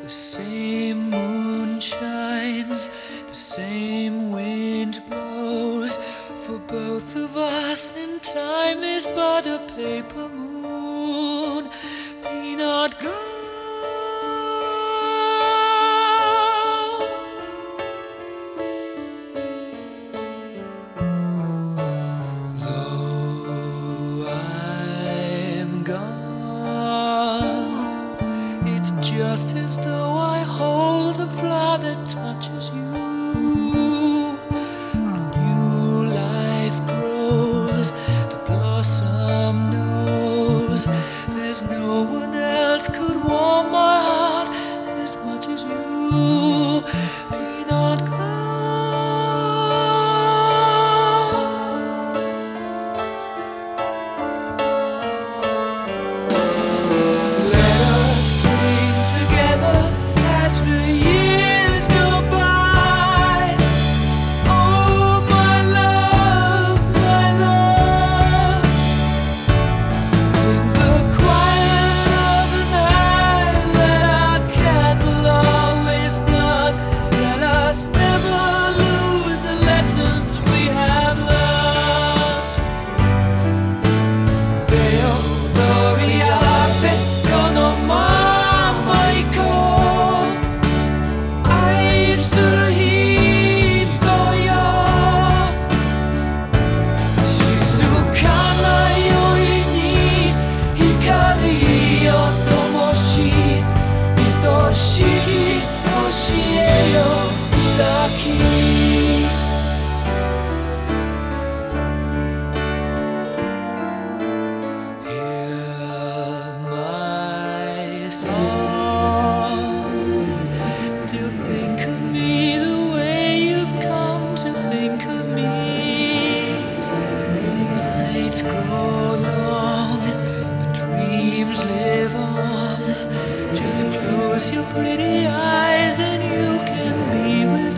The same moon shines, the same wind blows for both of us, and time is but a paper moon. Be not gone, though I'm gone. It's just as though I hold the flower that touches you. A new life grows, the blossom knows there's no one else could warm my heart as much as you. Be not gone. Let us cling together as the years go by. Oh, my love, my love. In the quiet of the night, let our candle always burn. Let us never lose the lessons we have learned. Deo gloriate con omaico. Still think of me the way you've come to think of me. The nights grow long, but dreams live on. Just close your pretty eyes and you can be with